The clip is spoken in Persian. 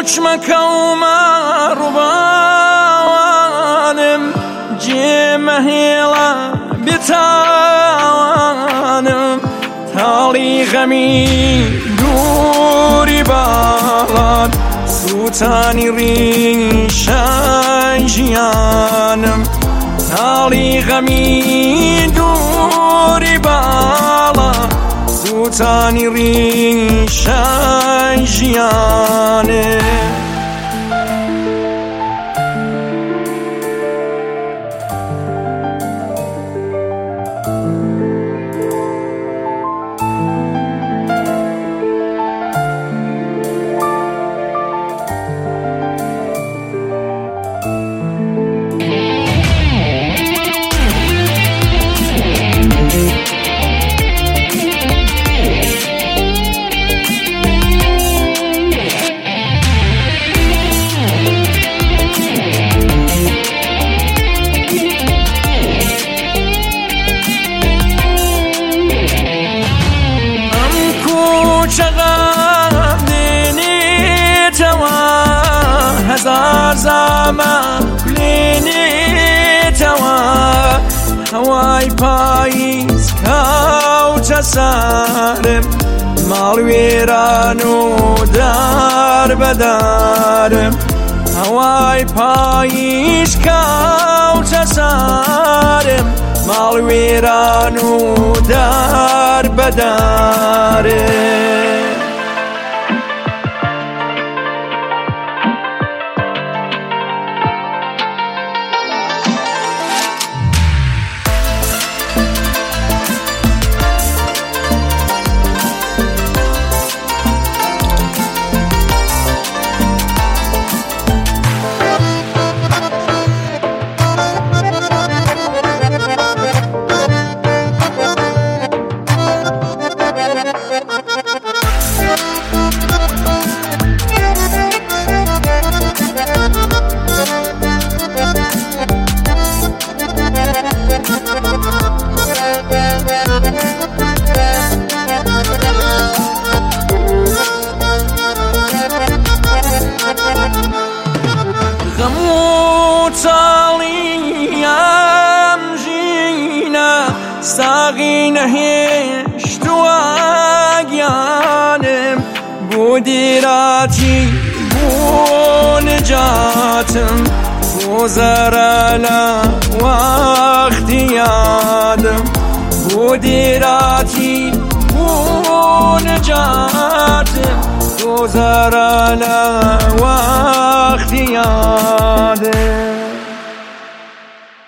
مكة ومربانم جيم هيلا بتاوانم تالي غمي دوري بالاد سوتاني ريشان جيانم تالي غمي دوري بالاد سوتاني ريشان جيانم هزار زمان كليني توا هواي بايز كاوچ سارم مال ويرانو دار بدارم هواي بايز كاوچ سارم مال ويرانو دار بدارم ساقين هشت واقيانم بوديراتي بونجاتم بوزرالا واختيادم بوديراتي بونجاتم بوزرالا